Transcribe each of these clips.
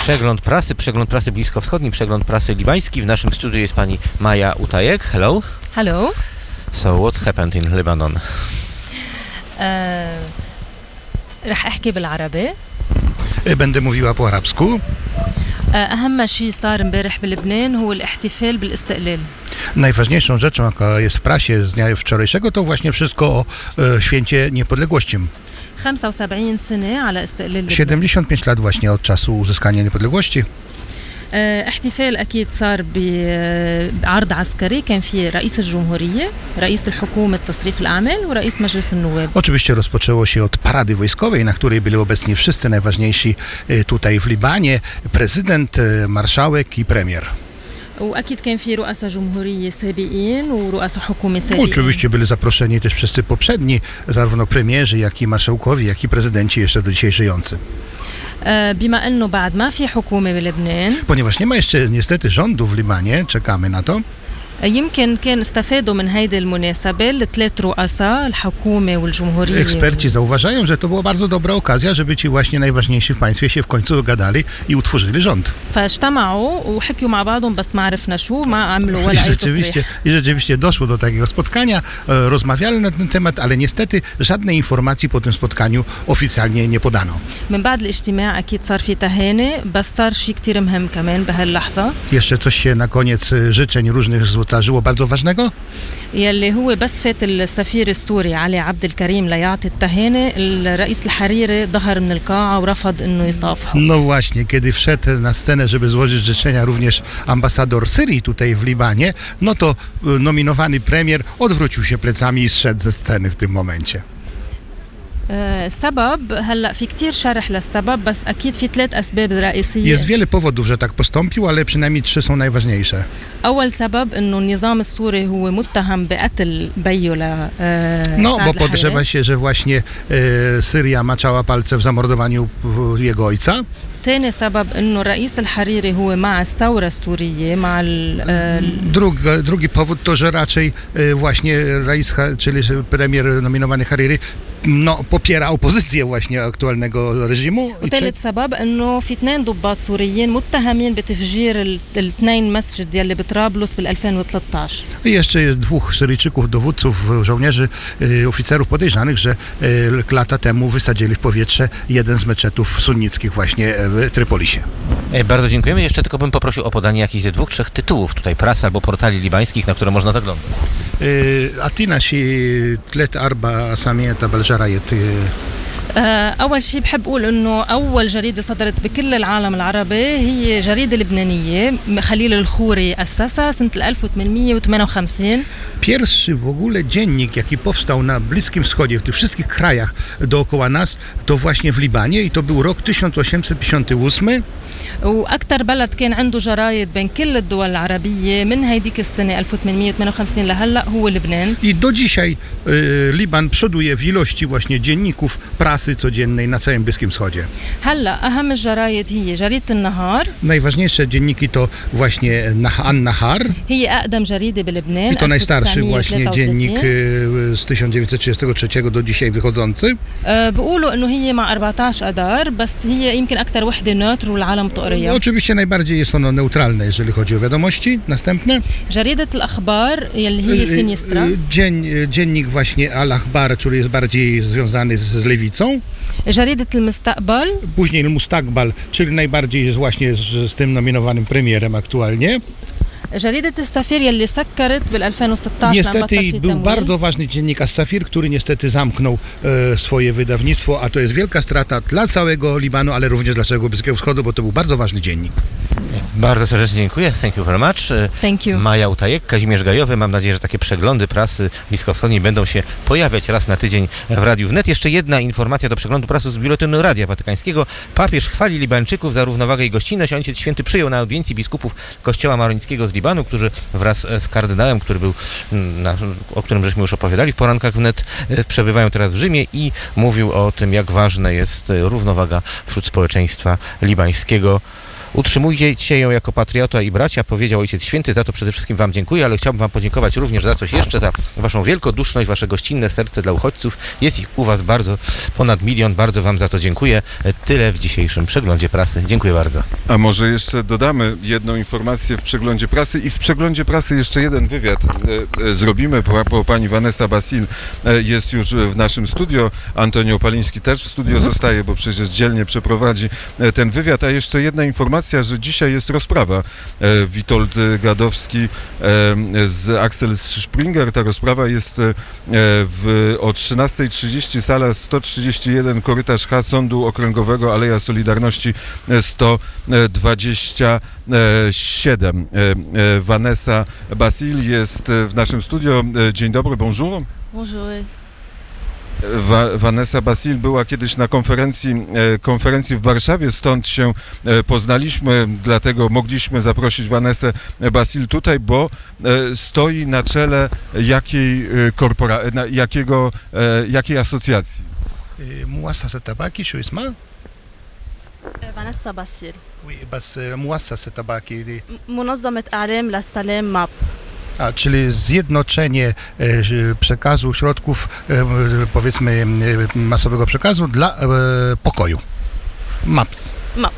Przegląd prasy bliskowschodni, przegląd prasy libański. W naszym studiu jest pani Maja Utajek. Hello. Hello. So what's happened in Lebanon? رح أحكي بالعربي. Będę mówiła po arabsku. أهم شيء صار امبارح بلبنان هو الاحتفال بالاستقلال. Najważniejszą rzeczą, jaka jest w prasie z dnia wczorajszego, to właśnie wszystko o święcie niepodległości. 75 سنة على استقلال لبنان. 75 lat właśnie od czasu uzyskania niepodległości. احتفال أكيد صار بعرض عسكري كان فيه رئيس الجمهورية رئيس الحكومة تصريف الأعمال ورئيس مجلس النواب. Oczywiście rozpoczęło się od parady wojskowej, na której byli obecni wszyscy najważniejsi tutaj w Libanie, prezydent, marszałek i premier. وأكيد كان في رؤساء جمهورية سابقين ورؤساء حكومة سابقين. Oczywiście byli zaproszeni też wszyscy poprzedni, zarówno premierzy, jak i marszałkowie, jak i prezydenci jeszcze do dzisiaj żyjący. بما أنه بعد ما في حكومة بلبنان. Ponieważ nie ma jeszcze niestety rządu w Libanie, czekamy na to. يمكن كان استفادوا من هيدي المناسبة الثلاث رؤساء الحكومة والجمهورية. Eksperci zauważają, że to była bardzo dobra okazja, żeby ci właśnie najważniejsi w państwie się w końcu dogadali i utworzyli rząd. فاجتمعوا وحكيوا مع بعضهم بس ما عرفنا شو ما عملوا ولا أي تصريح. I rzeczywiście doszło do takiego spotkania, rozmawiali na ten temat, ale niestety żadnej informacji po tym spotkaniu oficjalnie nie podano. من بعد الاجتماع أكيد صار في تهاني بس صار شيء كتير مهم كمان بهاللحظة. Jeszcze coś się na koniec życzeń różnych zdarzyło bardzo ważnego. يلي هو بس فات السفير السوري علي عبد الكريم ليعطي التهاني الرئيس الحريري ظهر من القاعة ورفض إنه يصافحه. No właśnie, kiedy wszedł na scenę, żeby złożyć życzenia również ambasador Syrii tutaj w Libanie, no to nominowany premier odwrócił się plecami i zszedł ze sceny w tym momencie. سبب هلا في كتير شرح للسبب بس أكيد في ثلاث أسباب رئيسية. Jest wiele powodów, że tak postąpił, ale przynajmniej 3 są najważniejsze. أول سبب إنه النظام السوري هو متهم بقتل بيو No, bo podejrzewa się, że właśnie Syria maczała palce w zamordowaniu jego ojca. تاني سبب إنه الرئيس الحريري هو مع الثورة السورية مع Drugi powód to, że raczej właśnie czyli premier nominowany Hariri popiera opozycję właśnie aktualnego reżimu. وثالث سبب إنه في 2 ضباط سوريين متهمين بتفجير الاثنين مسجد يلي بطرابلس بال 2013. I jeszcze jest 2 Syryjczyków, dowódców, żołnierzy, oficerów podejrzanych, że lata temu wysadzili w powietrze jeden z meczetów sunnickich właśnie w Trypolisie. Bardzo dziękujemy. Jeszcze tylko bym poprosił o podanie jakichś 2-3 tytułów tutaj prasy albo portali libańskich, na które można zaglądać. أعطينا شي 3-4 أسامي تبع الجرايد. أول شيء بحب أقول إنه أول جريدة صدرت بكل العالم العربي هي جريدة لبنانية خليل الخوري أسسها سنة 1858. Pierwszy w ogóle dziennik, jaki powstał na Bliskim Wschodzie, w tych wszystkich krajach dookoła nas, to właśnie w Libanie i to był rok 1858. وأكثر بلد كان عنده جرايد بين كل الدول العربية من هيديك السنة 1858 لهلأ هو لبنان. I do dzisiaj Liban przoduje w ilości właśnie dzienników prasy codziennej na całym Bliskim Wschodzie. هلأ أهم الجرايد هي جريدة النهار. Najważniejsze dzienniki to właśnie An-Nahar. هي أقدم جريدة بلبنان. I to najstarszy właśnie dziennik z 1933 do dzisiaj wychodzący. بيقولوا إنه هي مع 14 أدار بس هي يمكن أكثر وحدة نوتر والعالم تقريها. Oczywiście najbardziej jest ono neutralne, jeżeli chodzi o wiadomości. Następne. جريدة الأخبار يلي هي سينيسترا. Dziennik właśnie Al-Akhbar, który jest bardziej związany z lewicą. جريدة المستقبل. Później Mustaqbal, czyli najbardziej jest właśnie z tym nominowanym premierem aktualnie. جريدة السفير يلي سكرت بال 2016. Niestety był bardzo ważny dziennik As-Safir, który niestety zamknął swoje wydawnictwo, a to jest wielka strata dla całego Libanu, ale również dla całego Bliskiego Wschodu, bo to był bardzo ważny dziennik. Bardzo serdecznie dziękuję. Thank you very much. Thank you. Maja Utajek, Kazimierz Gajowy. Mam nadzieję, że takie przeglądy prasy bliskowschodniej będą się pojawiać raz na tydzień w Radiu Wnet. Jeszcze jedna informacja do przeglądu prasy z Biuletynu Radia Watykańskiego. Papież chwali Libańczyków za równowagę i gościnność. Ojciec Święty przyjął na audiencji biskupów Kościoła Marońskiego z Libanu, którzy wraz z kardynałem, o którym żeśmy już opowiadali w porankach Wnet, przebywają teraz w Rzymie i mówił o tym, jak ważna jest równowaga wśród społeczeństwa libańskiego. Utrzymujcie ją jako patriota i bracia, powiedział Ojciec Święty. Za to przede wszystkim wam dziękuję, ale chciałbym wam podziękować również za coś jeszcze, za waszą wielkoduszność, wasze gościnne serce dla uchodźców. Jest ich u was ponad 1 milion. Bardzo wam za to dziękuję. Tyle w dzisiejszym przeglądzie prasy. Dziękuję bardzo. A może jeszcze dodamy jedną informację w przeglądzie prasy i w przeglądzie prasy jeszcze jeden wywiad zrobimy, bo pani Vanessa Basil jest już w naszym studio. Antonio Paliński też w studio zostaje, bo przecież dzielnie przeprowadzi ten wywiad. A jeszcze jedna informacja, że dzisiaj jest rozprawa. Witold Gadowski z Axel Springer. Ta rozprawa jest o 13:30, sala 131, korytarz H Sądu Okręgowego, Aleja Solidarności 127. Vanessa Basil jest w naszym studio. Dzień dobry, bonjour. Bonjour. Vanessa Basil była kiedyś na konferencji w Warszawie, stąd się poznaliśmy, dlatego mogliśmy zaprosić Vanessę Basil tutaj, bo stoi na czele jakiej asocjacji? مؤسسة تباكي شو اسمها؟ فانيسا باسيل Oui, بس مؤسسة تباكي دي. منظمة إعلام للسلام ماب. Czyli zjednoczenie przekazu, środków, powiedzmy, masowego przekazu dla pokoju. MAPS. MAP.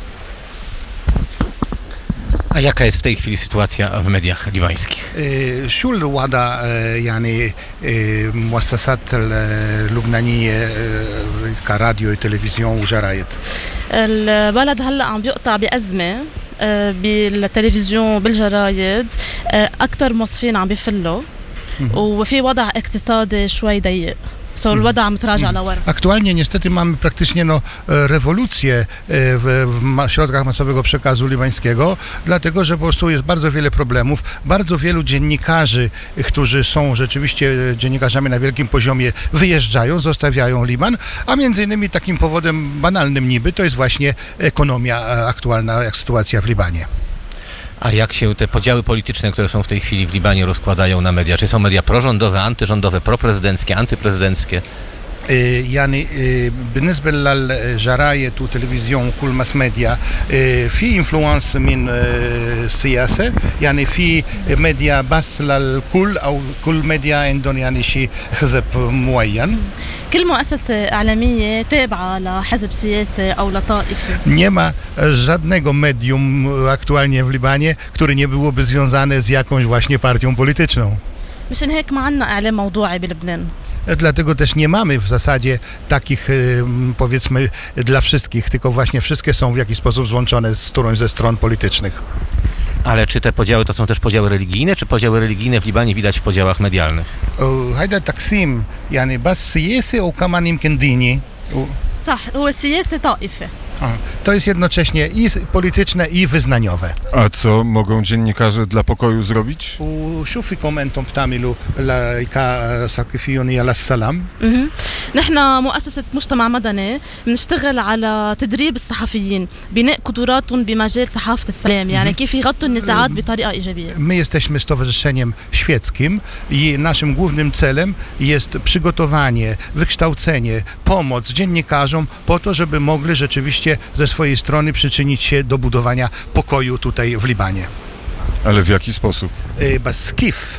A jaka jest w tej chwili sytuacja w mediach libańskich? شو الوضع يعني مؤسسات اللبنانية كراديو وتلفزيون وجرايد؟ البلد هلا عم بيقطع بأزمة بالتلفزيون بالجرايد، أكثر موظفين عم بيفلوا وفي وضع اقتصادي شوي ضيق. الوضع متراجع لورا. Aktualnie niestety mamy praktycznie rewolucję w środkach masowego przekazu libańskiego, dlatego że po prostu jest bardzo wiele problemów, bardzo wielu dziennikarzy, którzy są rzeczywiście dziennikarzami na wielkim poziomie, wyjeżdżają, zostawiają Liban, a między innymi takim powodem banalnym niby to jest właśnie ekonomia aktualna, jak sytuacja w Libanie. A jak się te podziały polityczne, które są w tej chwili w Libanie, rozkładają na media? Czy są media prorządowe, antyrządowe, proprezydenckie, antyprezydenckie? يعني بالنسبة للجرايد والتلفزيون وكل ماس ميديا في انفلونس من السياسة، يعني في ميديا بس للكل أو كل ميديا عندهم يعني شيء حزب معين. كل مؤسسة إعلامية تابعة لحزب سياسي أو لطائفة. Nie ma żadnego medium aktualnie w Libanie, które nie byłoby związane z jakąś właśnie partią polityczną. مشان هيك ما عنا إعلام موضوعي بلبنان. Dlatego też nie mamy w zasadzie takich, powiedzmy, dla wszystkich, tylko właśnie wszystkie są w jakiś sposób złączone z którąś ze stron politycznych. Ale czy te podziały to są też podziały religijne, czy podziały religijne w Libanie widać w podziałach medialnych? هيدا تقسيم يعني بس سياسي وكمان يمكن ديني. صح، هو السياسة طائفة. To jest jednocześnie i polityczne, i wyznaniowe. A co mogą dziennikarze dla pokoju zrobić? وشو فيكم انتم بتعملوا كصحفيون للسلام؟ نحن مؤسسة مجتمع مدني بنشتغل على تدريب الصحفيين، بناء قدراتهم بمجال صحافة السلام، يعني كيف يغطوا النزاعات بطريقة إيجابية. My jesteśmy stowarzyszeniem świeckim i naszym głównym celem jest przygotowanie, wykształcenie, pomoc dziennikarzom po to, żeby mogli rzeczywiście ze swojej strony przyczynić się do budowania pokoju tutaj w Libanie. Ale w jaki sposób? بس كيف؟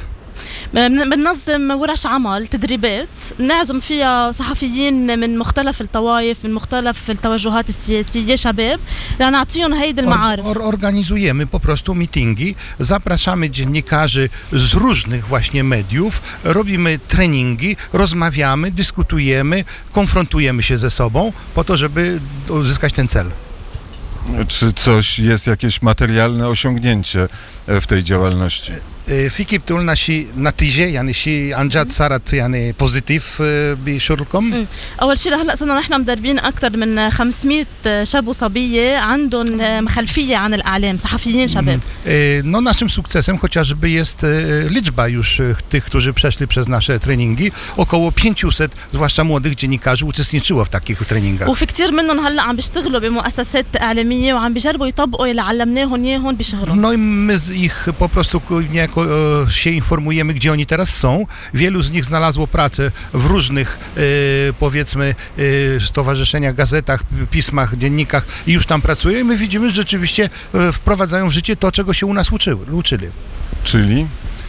بننظم ورش عمل تدريبات نعزم فيها صحفيين من مختلف الطوائف، من مختلف التوجهات السياسية، شباب لنعطيهم هيدي المعارف. Organizujemy po prostu meetingi, zapraszamy dziennikarzy z różnych właśnie mediów, robimy treningi, rozmawiamy, dyskutujemy, konfrontujemy się ze sobą po to, żeby uzyskać ten cel. Czy jest jakieś materialne osiągnięcie w tej działalności? في كيف تقولنا شيء نتيجة يعني شيء عن جد صارت يعني بوزيتيف بشغلكم؟ أول شيء لهلا صرنا نحن مدربين أكثر من 500 شاب وصبية عندهم خلفية عن الإعلام، صحفيين شباب. No naszym sukcesem chociażby jest liczba już tych, którzy przeszli przez nasze treningi. Około 500, zwłaszcza młodych dziennikarzy, uczestniczyło w takich treningach. وفي كثير منهم هلا عم بيشتغلوا بمؤسسات إعلامية وعم بيجربوا يطبقوا اللي علمناهم إياهم بشغلهم. No i my ich po prostu niejako się informujemy, gdzie oni teraz są. Wielu z nich znalazło pracę w różnych, powiedzmy, stowarzyszeniach, gazetach, pismach, dziennikach i już tam pracują i my widzimy, że rzeczywiście wprowadzają w życie to, czego się u nas uczyli. Czyli?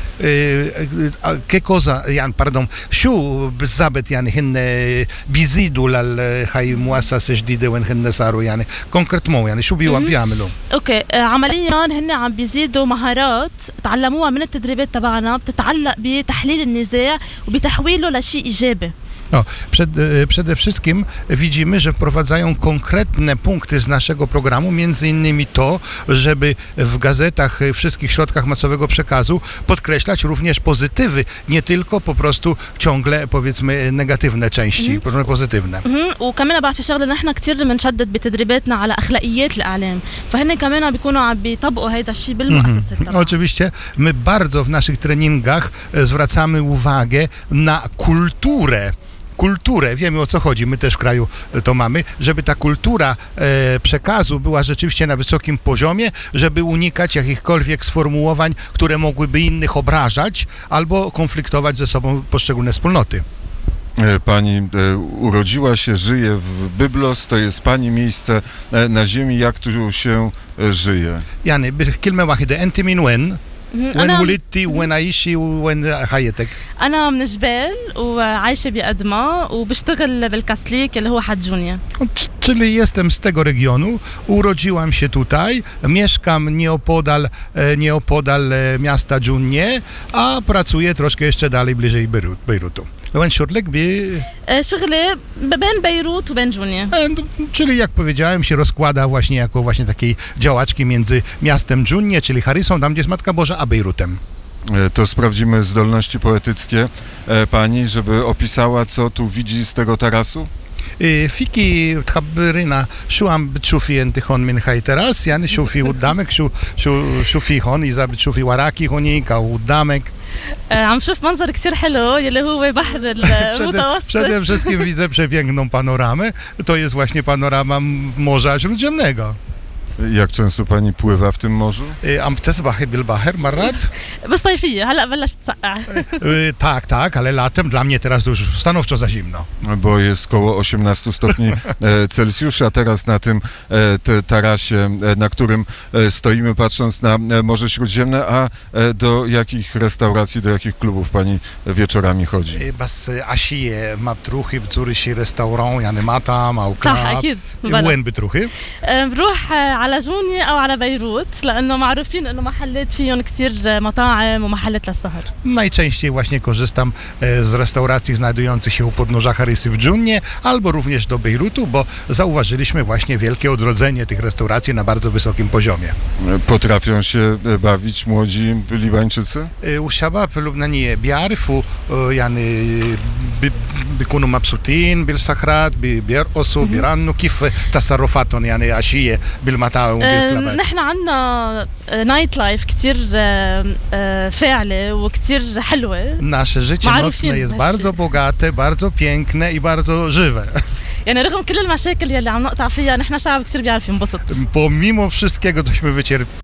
Che cosa يعني باردون شو بالضبط يعني هن بيزيدوا لهي مؤسسة جديدة وين هن صاروا يعني كونكريتمون يعني شو بيعملوا؟ اوكي عمليا هن عم بيزيدوا مهارات تعلموها من التدريبات تبعنا بتتعلق بتحليل النزاع وبتحويله لشيء ايجابي. Przede wszystkim widzimy, że wprowadzają konkretne punkty z naszego programu, między innymi to, żeby w gazetach, wszystkich środkach masowego przekazu podkreślać również pozytywy, nie tylko po prostu ciągle, powiedzmy, negatywne części, pozytywne. وكمان بعد في شغله نحن كثير بنشدد بتدريباتنا على اخلاقيات الاعلام فهن كمان بيكونوا عم بيطبقوا هذا الشيء بالمؤسسات تبعنا. Oczywiście my bardzo w naszych treningach zwracamy uwagę na kulturę, wiemy o co chodzi, my też w kraju to mamy, żeby ta kultura przekazu była rzeczywiście na wysokim poziomie, żeby unikać jakichkolwiek sformułowań, które mogłyby innych obrażać albo konfliktować ze sobą poszczególne wspólnoty. Pani urodziła się, żyje w Byblos, to jest pani miejsce na ziemi, jak tu się żyje? يعني بكلمة واحدة أنت من وين؟ وين ولدتي وين عايشة وين حياتك؟ أنا من جبال وعايشة بأدمى وبشتغل بالكاسليك اللي هو حد جونيا. Czyli jestem z tego regionu, urodziłam się tutaj, mieszkam nieopodal miasta Dżunnie, a pracuję troszkę jeszcze dalej, bliżej Bejrutu. وين شغلك شغلي بين بيروت وبين جونيا. Czyli jak powiedziałem, się rozkłada właśnie jako właśnie takiej działaczki między miastem Dżunnie, czyli Harrisą, tam gdzie jest Matka Boża, a Bejrutem. To sprawdzimy zdolności poetyckie pani, żeby opisała, co tu widzi z tego tarasu? فيكي تخبرينا شو عم بتشوفي انت هون من هاي تراس يعني شوفي قدامك شو في هون اذا بتشوفي وراكي هونيك او قدامك عم شوف منظر كتير حلو يلي هو بحر المتوسط. Przede wszystkim widzę przepiękną panoramę. To jest właśnie panorama Morza Śródziemnego. Jak często pani pływa w tym morzu? عم تسبحي بالبحر مرات؟ بالصيفية هلا بلشت تسقع. Tak, ale latem dla mnie teraz to już stanowczo za zimno. Bo jest koło 18 stopni Celsjusza. Teraz na tym tarasie, na którym stoimy, patrząc na Morze Śródziemne, a do jakich restauracji, do jakich klubów pani wieczorami chodzi? بس عشية ما بتروحي بتزوري شي ريستوران يعني مطعم أو كلاب؟ صح أكيد. وين بتروحي؟ بروح على جونيا أو على بيروت لأنه معروفين إنه محلات فيهم كتير مطاعم ومحلات للسهر. Najczęściej właśnie korzystam z restauracji znajdujących się u podnóża Harrisy w Dżunnie, albo również do Bejrutu, bo zauważyliśmy właśnie wielkie odrodzenie tych restauracji na bardzo wysokim poziomie. Potrafią się bawić młodzi Libańczycy? والشباب اللبنانية بيعرفوا يعني بيكونوا مبسوطين بالسهرات بيرقصوا بيرنوا كيف تصرفاتهم يعني عشية بالمطاعم وبالكلابات. نحن عندنا نايت لايف كتير فاعلة وكتير حلوة. Nasze życie nocne jest bardzo bogate, bardzo piękne i bardzo żywe. يعني رغم كل المشاكل يلي عم نقطع فيها نحن شعب كتير بيعرف ينبسط. Pomimo wszystkiego, cośmy wycierpieli,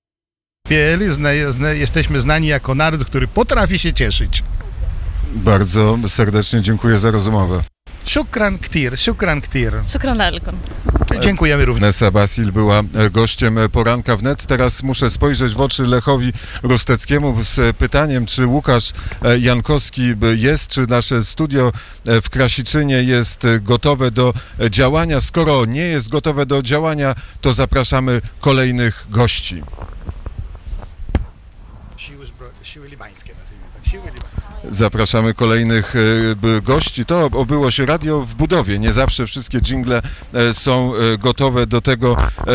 jesteśmy znani jako naród, który potrafi się cieszyć. Bardzo serdecznie dziękuję za rozmowę. Shukran ktir. شكرا لكم. Dziękujemy również. Vanessa Basil była gościem Poranka Wnet. Teraz muszę spojrzeć w oczy Lechowi Rusteckiemu z pytaniem, czy Łukasz Jankowski jest, czy nasze studio w Krasiczynie jest gotowe do działania. Skoro nie jest gotowe do działania, to zapraszamy kolejnych gości. Siły libańskie. Zapraszamy kolejnych gości. To obyło się radio w budowie. Nie zawsze wszystkie dżingle są gotowe do tego,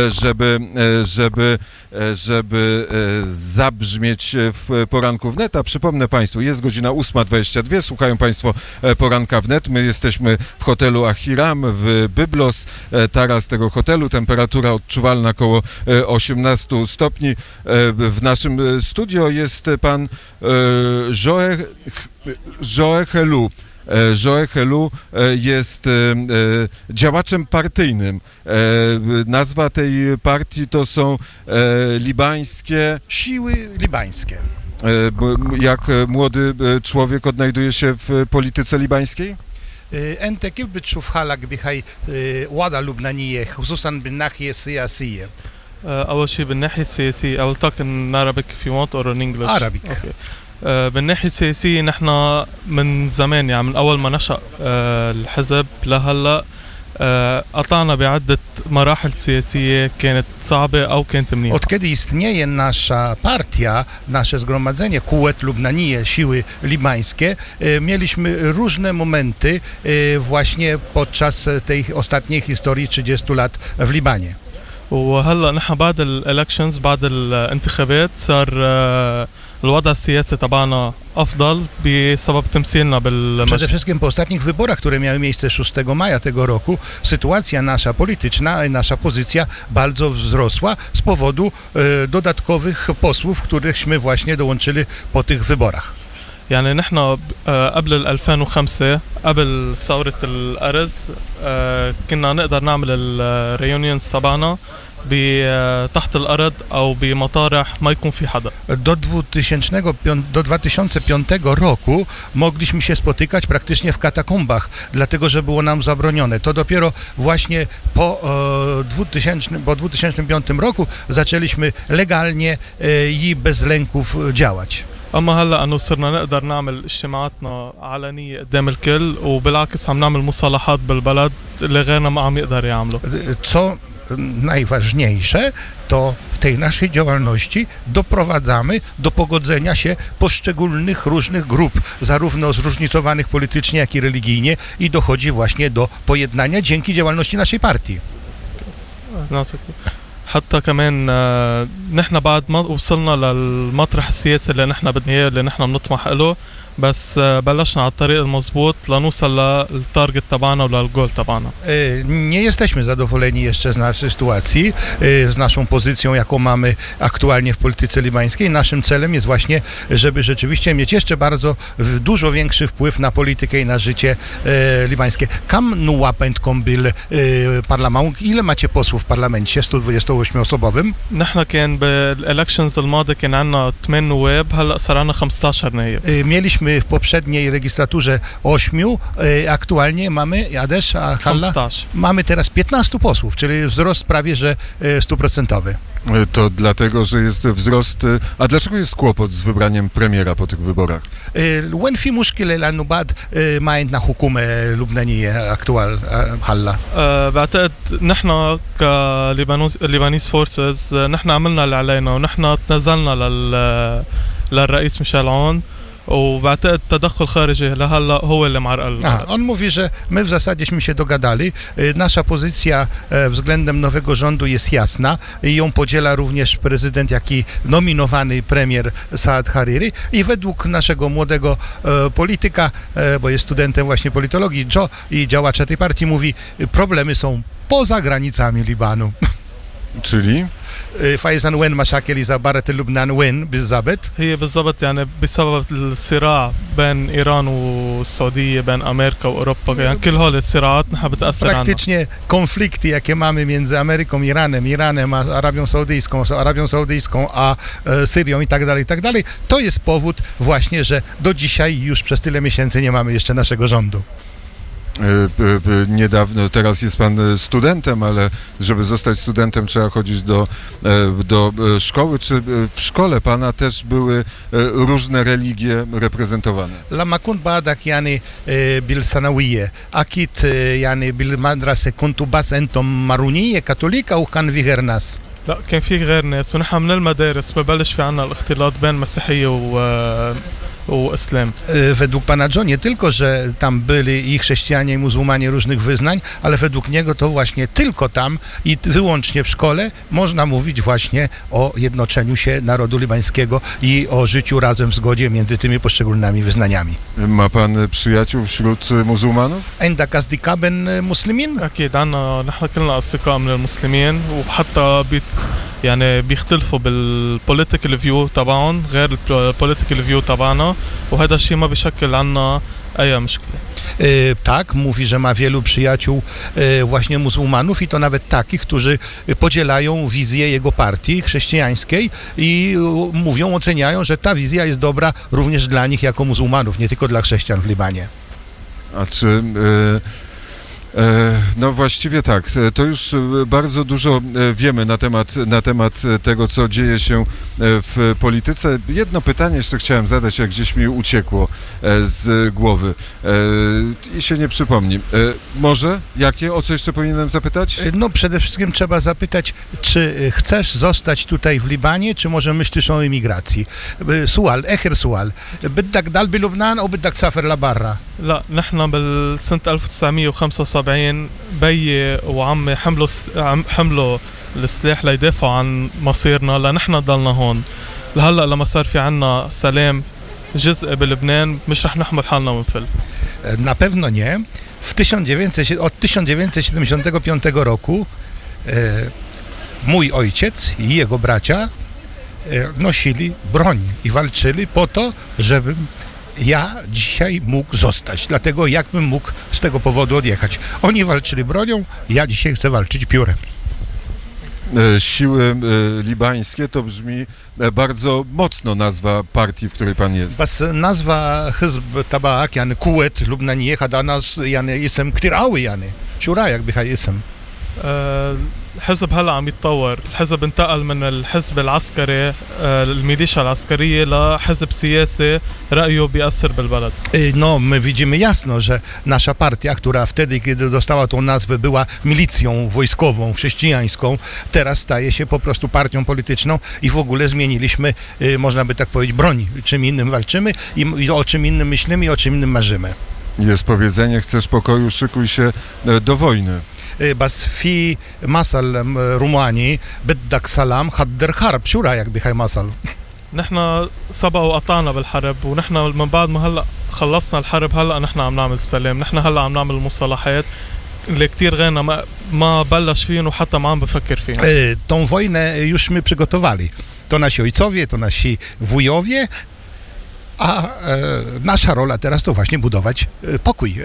żeby zabrzmieć w Poranku Wnet. A przypomnę Państwu, jest godzina 8:22. Słuchają Państwo Poranka Wnet. My jesteśmy w hotelu Ahiram w Byblos. Taras tego hotelu, temperatura odczuwalna około 18 stopni. W naszym studio jest pan Joe Helu. Joe Helu jest działaczem partyjnym. Nazwa tej partii to są libańskie... Siły libańskie. Jak młody człowiek odnajduje się w polityce libańskiej? انت كيف بتشوف حالك بهاي وضع لبنانيه خصوصا بالناحيه السياسيه؟ أول شيء بالناحية السياسية I will talk in Arabic if you want or in English. Arabic. Okay. بالناحية السياسية نحن من زمان يعني من أول ما نشأ الحزب لهلا قطعنا بعدة مراحل سياسية كانت صعبة أو كانت منيحة. Od kiedy istnieje nasza partia, nasze zgromadzenie, Kuwet Lubnanije, siły libańskie, mieliśmy różne momenty właśnie podczas tej ostatniej historii 30 lat w Libanie. وهلا نحن بعد الالكشنز بعد الانتخابات صار الوضع السياسي تبعنا افضل بسبب تمثيلنا Przede wszystkim po ostatnich wyborach, które miały miejsce 6 maja tego roku, sytuacja nasza polityczna, nasza pozycja bardzo wzrosła z powodu dodatkowych posłów, którychśmy właśnie dołączyli po tych wyborach. يعني نحن قبل 2005 قبل ثورة الأرز كنا نقدر نعمل الريونيونز تبعنا تحت الأرض أو بمطارح ما يكون في حدا. Do 2005 roku mogliśmy się spotykać praktycznie w katakombach, dlatego że było nam zabronione. To dopiero właśnie po 2005 roku zaczęliśmy legalnie i bez lęków działać. أما هلا أنه صرنا نقدر نعمل اجتماعاتنا علنية قدام الكل وبالعكس عم نعمل مصالحات بالبلد اللي غيرنا ما عم يقدر يعمله. Co najważniejsze, to w tej naszej działalności doprowadzamy do pogodzenia się poszczególnych różnych grup, zarówno zróżnicowanych politycznie, jak i religijnie, i dochodzi właśnie do pojednania dzięki działalności naszej partii. حتى كمان نحن بعد ما وصلنا للمطرح السياسي اللي نحن بدنا اياه اللي نحن بنطمح له بس بلشنا على الطريق المضبوط لنوصل للتارجت تبعنا وللجول تبعنا. Nie jesteśmy zadowoleni jeszcze z naszej sytuacji, z naszą pozycją, jaką mamy aktualnie w polityce libańskiej. Naszym celem jest właśnie, żeby rzeczywiście mieć jeszcze dużo większy wpływ na politykę i na życie libańskie. Kam nułapętką bil parlament? Ile macie posłów w parlamencie 128-osobowym? نحن كان بالإلكشنز الماضي كان عندنا 8 نواب هلا صار عندنا 15 نائب. Mieliśmy w poprzedniej registraturze 8, aktualnie mamy, Adesz, a Halla? 15. Mamy teraz 15 posłów, czyli wzrost prawie że 100%. To dlatego, że jest wzrost... A dlaczego jest kłopot z wybraniem premiera po tych wyborach? وين في مشكلة لأنه بعد ما عندنا حكومة لبنانية أكتوال هلا؟ بعتقد نحن كليبانيز فورسز نحن عملنا اللي علينا ونحن تنازلنا للرئيس ميشيل عون وبعتقد تدخل خارجي لهلا هو اللي معرقل. On mówi, że my w zasadześmy się dogadali. Nasza pozycja względem nowego rządu jest jasna i ją podziela również prezydent, jak i nominowany premier Saad Hariri. I według naszego młodego polityka, bo jest studentem właśnie politologii, Joe i działacza tej partii, mówi, problemy są poza granicami Libanu. Czyli? فايزا وين مشاكل إذا بارت لبنان وين بالضبط؟ هي بالضبط يعني بسبب الصراع بين إيران والسعودية بين أمريكا وأوروبا يعني كل هول الصراعات نحن بتأثر عنها. Praktycznie konflikty, jakie mamy między Ameryką i Iranem, a Arabią Saudyjską, a Syrią i tak dalej, to jest powód właśnie, że do dzisiaj już przez tyle miesięcy nie mamy jeszcze naszego rządu. Niedawno, teraz jest pan studentem, ale żeby zostać studentem trzeba chodzić do szkoły. Czy w szkole pana też były różne religie reprezentowane? لما كنت بعدك يعني بالثانوية أكيد يعني بالمدرسة كنتوا بس أنتم مارونية كاثوليك أو كان في غير ناس؟ لا كان في غير ناس ونحن من المدارس ببلش في عنا الاختلاط بين مسيحية وإسلام. Według pana Joe nie tylko, że tam byli i chrześcijanie, i muzułmanie różnych wyznań, ale według niego to właśnie tylko tam i wyłącznie w szkole można mówić właśnie o jednoczeniu się narodu libańskiego i o życiu razem w zgodzie między tymi poszczególnymi wyznaniami. Ma pan przyjaciół wśród muzułmanów? عندك أصدقاء بين مسلمين؟ أكيد عنا نحن كلنا أصدقاء من المسلمين وحتى يعني بيختلفوا بالبوليتيكال فيو تبعهم غير البوليتيكال فيو تبعنا وهذا الشيء ما بيشكل عنا أي مشكلة. Tak, mówi, że ma wielu przyjaciół właśnie muzułmanów i to nawet takich, którzy podzielają wizję jego partii chrześcijańskiej i mówią, oceniają, że ta wizja jest dobra również dla nich jako muzułmanów, nie tylko dla chrześcijan w Libanie. A czy... No właściwie tak, to już bardzo dużo wiemy na temat tego, co dzieje się w polityce. Jedno pytanie jeszcze chciałem zadać, jak gdzieś mi uciekło z głowy i się nie przypomni. Może? Jakie? O co jeszcze powinienem zapytać? No przede wszystkim trzeba zapytać, czy chcesz zostać tutaj w Libanie, czy może myślisz o emigracji? Sual, echer sual. بدك ضل بلبنان أو بدك تسافر لبرا؟ لا نحن بالسنة 1975 بيي وعمي حملوا السلاح ليدافعوا عن مصيرنا لنحن ضلنا هون. لهلا لما صار في عنا سلام جزء بلبنان مش رح نحمل حالنا ونفل. Na pewno nie. Od 1975 roku mój ojciec i jego bracia nosili broń i walczyli po to, żebym ja dzisiaj mógł zostać. Dlatego jakbym mógł z tego powodu odjechać. Oni walczyli bronią, ja dzisiaj chcę walczyć piórem. Siły libańskie to brzmi bardzo mocno nazwa partii, w której pan jest. بس nazwa حزب تبعك يعني قوة لبنانية هذا ناس يعني اسم كتير قوي يعني شو رأيك بهاي اسم؟ الحزب هلا عم يتطور. الحزب انتقل من الحزب العسكري الميليشيا العسكرية لحزب سياسي رأيه بيأثر بالبلد. No, my widzimy jasno, że nasza partia, która wtedy, kiedy dostała tą nazwę, była milicją wojskową, chrześcijańską, teraz staje się po prostu partią polityczną i w ogóle zmieniliśmy, można by tak powiedzieć, broń. Czym innym walczymy i o czym innym myślimy i o czym innym marzymy. Jest powiedzenie, chcesz pokoju, szykuj się do wojny. بس في مثل روماني بدك سلام خدر حرب شو رايك بهاي مثل؟ نحن سبق وقطعنا بالحرب ونحن من بعد ما هلا خلصنا الحرب هلا نحن عم نعمل سلام. نحن هلا عم نعمل مصالحات اللي كتير غيرنا ما بلش فيهم وحتى ما عم بفكر فيهم. Tą wojnę już my przygotowali. To nasi ojcowie, to nasi wujowie, a nasza rola teraz to właśnie budować pokój.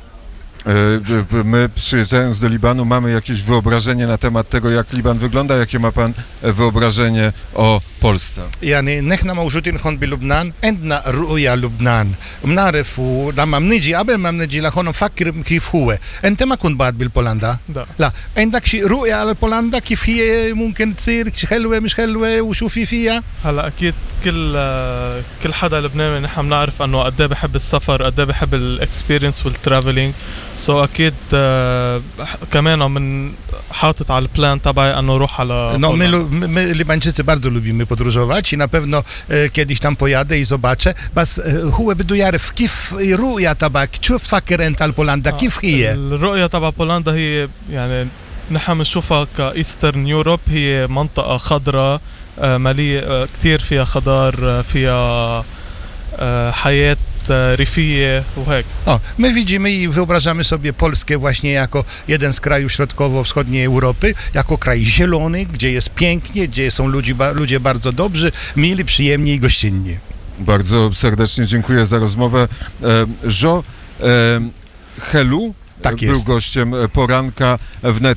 My przyjeżdżając do Libanu mamy jakieś wyobrażenie na temat tego, jak Liban wygląda? Jakie ma pan wyobrażenie o Polsce? يعني نحن موجودين هون بلبنان عندنا رؤية لبنان بنعرف ولما بنيجي قبل ما بنيجي لهون نفكر كيف هو. انت ما كنت بعد بالبولندا؟ لا عندك شيء رؤية على بولندا كيف هي ممكن تصير حلوة مش حلوة وشو في فيها؟ هلا اكيد كل حدا لبناني نحن بنعرف انه قد ايه بحب السفر قد ايه بحب الاكسبيرينس والترافلينج سو اكيد كمان من حاطط على البلان تبعي انه اروح على No my Libańczycy bardzo lubimy podróżować i na pewno kiedyś tam pojadę i zobaczę. بس هو بده يعرف كيف الرؤية تبعك شو بتفكر انت على بولندا كيف هي؟ الرؤية تبع بولندا هي يعني نحن بنشوفها كايسترن يوروب هي منطقة خضراء مليئة كتير فيها خضار فيها حياة ريفية وهيك. My widzimy i wyobrażamy sobie Polskę właśnie jako jeden z krajów środkowo-wschodniej Europy, jako kraj zielony, gdzie jest pięknie, gdzie są ludzie bardzo dobrzy, mili, przyjemni i gościnni. Bardzo serdecznie dziękuję za rozmowę. Jo Helu Tak był jest. gościem poranka wnet.